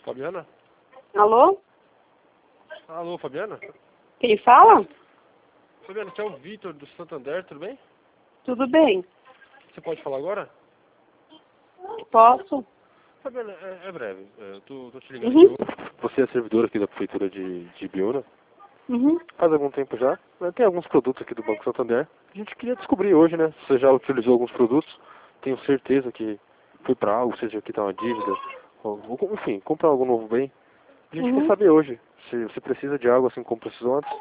Fabiana? Alô? Alô, Fabiana? Quem fala? Fabiana, aqui é o Vitor do Santander, tudo bem? Tudo bem? Você pode falar agora? Posso? Fabiana, é breve. Tô te ligando Uhum. aqui. Você é servidora aqui da Prefeitura de Biúna. Uhum. Faz algum tempo já. Tem alguns produtos aqui do Banco Santander. A gente queria descobrir hoje, né? Se você já utilizou alguns produtos. Tenho certeza que foi para algo, seja que tá uma dívida. Enfim, comprar algo novo bem. A gente quer Uhum. saber hoje se você precisa de algo assim como precisou antes.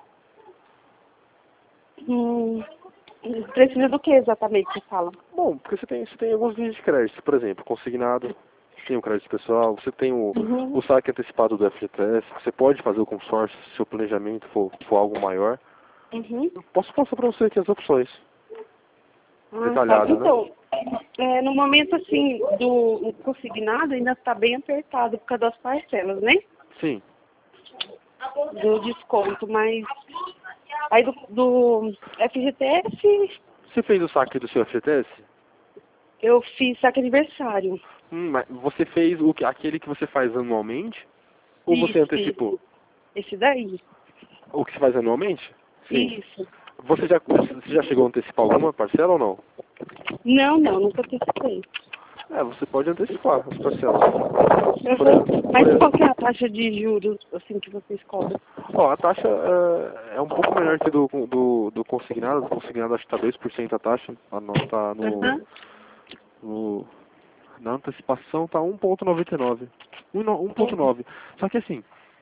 Hum. Precisa do que exatamente você fala? Bom, porque você tem alguns linhas de crédito, por exemplo, consignado, tem o crédito pessoal, você tem Uhum. o saque antecipado do FGTS, você pode fazer o consórcio se seu planejamento for algo maior. Uhum. Eu posso passar para você aqui as opções Tá. detalhadas, né? Então, no momento assim, do consignado ainda está bem apertado por causa das parcelas, né? Sim. Do desconto, mas aí do FGTS Você fez o saque do seu FGTS? eu fiz saque aniversário. Mas você fez aquele que você faz anualmente? Ou você antecipou? Isso. Esse daí. O que se faz anualmente? Sim. Isso. Você já chegou a antecipar alguma parcela ou não? Não, nunca antecipei. Você pode antecipar as parcelas. Mas qual que é a taxa de juros assim que vocês cobram? Ó, a taxa é um pouco menor que do consignado. Do consignado acho que está 2% a taxa. Tá Aham. na antecipação está 1,99. 1,9. Só que assim,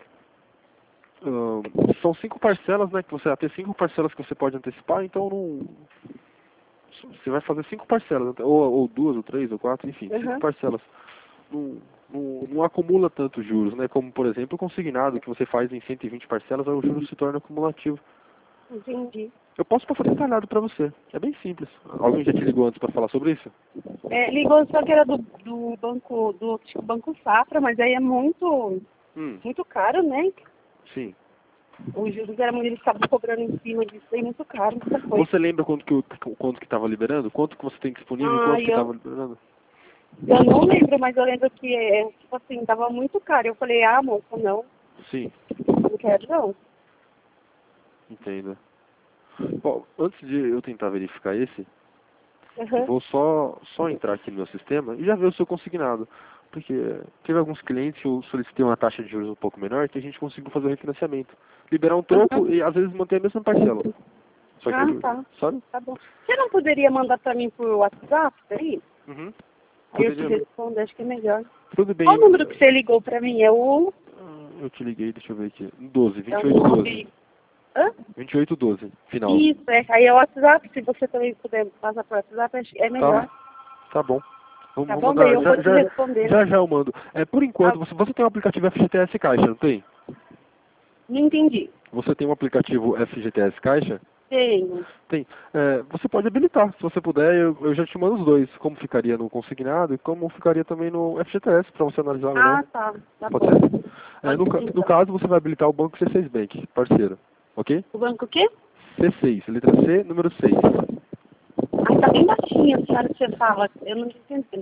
são 5 parcelas, né? Que você vai ter 5 parcelas que você pode antecipar, então não. Você vai fazer 5 parcelas, ou 2, ou 3, ou 4, enfim, 5 Aham. parcelas. Não acumula tantos juros, né? Como, por exemplo, o consignado, que você faz em 120 parcelas, aí o juros se torna acumulativo. Entendi. Eu posso passar detalhado para você. É bem simples. Alguém já te ligou antes para falar sobre isso? Ligou só que era do banco, do tipo, Banco Safra, mas aí é muito caro, né? Sim. Os juros eram eles estavam cobrando em cima disso aí, muito caro, muita coisa. Você lembra quanto que estava liberando? Quanto que você tem disponível e quanto que estava liberando? Eu não lembro, mas eu lembro que, tipo assim, tava muito caro. Eu falei, moça, não Sim, quero não. entendo. Bom, antes de eu tentar verificar esse, eu Aham. vou só entrar aqui no meu sistema e já ver o seu consignado. Porque teve alguns clientes que eu solicitei uma taxa de juros um pouco menor que a gente conseguiu fazer o refinanciamento. Liberar um troco e às vezes manter a mesma parcela. Só que juros, Tá. sabe? Tá bom. Você não poderia mandar pra mim por WhatsApp, aí? Uhum. Aí eu te Poderia. respondo, acho que é melhor. Tudo bem. Qual o número que você ligou pra mim? É o... Eu te liguei, deixa eu ver aqui. 12, É o 2812. 9... Hã? 2812, final. Isso, aí é o WhatsApp. Se você também puder passar por WhatsApp, acho que é melhor. Tá bom. Tá Vou bom? Daí mandar, eu vou te responder. já eu mando. Por enquanto, Tá. você tem um aplicativo FGTS Caixa, não tem? Não entendi. Você tem um aplicativo FGTS Caixa? Tenho. Tem. Você pode habilitar, se você puder, eu já te mando os dois. Como ficaria no consignado e como ficaria também no FGTS, para você analisar melhor. Tá. Tá Pode bom. ser? Pode ser, No então. caso, você vai habilitar o banco C6 Bank, parceiro. Ok? O banco o quê? C6, letra C, número 6. Tá bem baixinho, a senhora que você fala. Eu não entendi.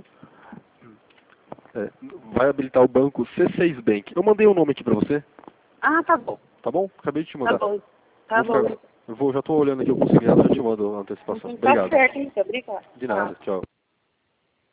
Vai habilitar o banco C6 Bank. Eu mandei um nome aqui pra você, Tá bom. tá bom? Acabei de te Tá mandar. bom. Tá bom. Já tô olhando aqui o consignado, já te mando a antecipação. Tá Obrigado. certo, então. Obrigada. De Tchau. nada, tchau.